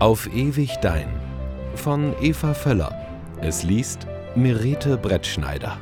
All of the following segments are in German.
Auf ewig dein von Eva Völler. Es liest Mirete Brettschneider.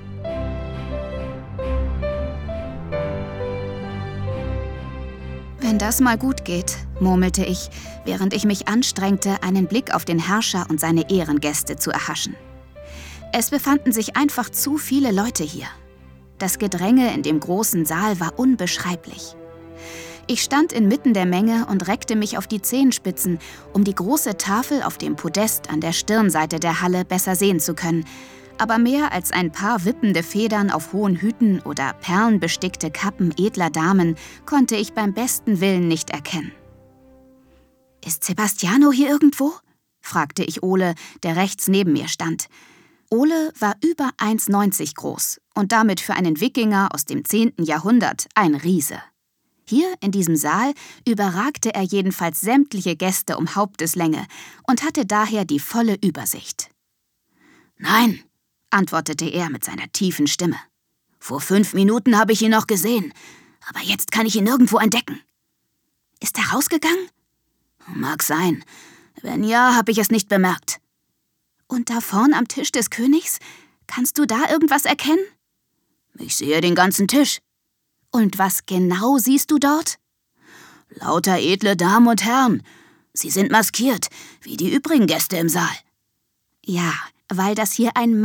Wenn das mal gut geht, murmelte ich, während ich mich anstrengte, einen Blick auf den Herrscher und seine Ehrengäste zu erhaschen. Es befanden sich einfach zu viele Leute hier. Das Gedränge in dem großen Saal war unbeschreiblich. Ich stand inmitten der Menge und reckte mich auf die Zehenspitzen, um die große Tafel auf dem Podest an der Stirnseite der Halle besser sehen zu können. Aber mehr als ein paar wippende Federn auf hohen Hüten oder perlenbestickte Kappen edler Damen konnte ich beim besten Willen nicht erkennen. »Ist Sebastiano hier irgendwo?« fragte ich Ole, der rechts neben mir stand. Ole war über 1,90 groß und damit für einen Wikinger aus dem 10. Jahrhundert ein Riese. Hier in diesem Saal überragte er jedenfalls sämtliche Gäste um Haupteslänge und hatte daher die volle Übersicht. »Nein«, antwortete er mit seiner tiefen Stimme. »Vor 5 Minuten habe ich ihn noch gesehen, aber jetzt kann ich ihn nirgendwo entdecken.« »Ist er rausgegangen?« »Mag sein. Wenn ja, habe ich es nicht bemerkt.« »Und da vorn am Tisch des Königs? Kannst du da irgendwas erkennen?« »Ich sehe den ganzen Tisch.« »Und was genau siehst du dort?« »Lauter edle Damen und Herren. Sie sind maskiert, wie die übrigen Gäste im Saal.« »Ja, weil das hier ein